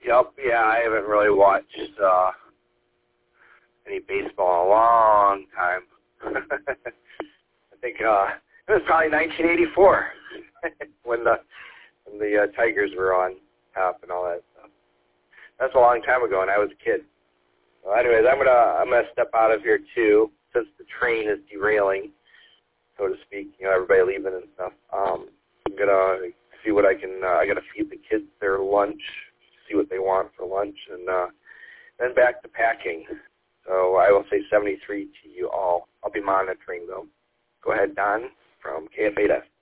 Yep, yeah, I haven't really watched any baseball in a long time. I think it was probably 1984 when the Tigers were on top and all that stuff. That's a long time ago, and I was a kid. Well, anyways, I'm gonna step out of here too, since the train is derailing, so to speak. You know, everybody leaving and stuff. I'm gonna see what I can. I gotta feed the kids their lunch, see what they want for lunch, and then back to packing. So I will say 73 to you all. I'll be monitoring though. Go ahead, Don from KF8S.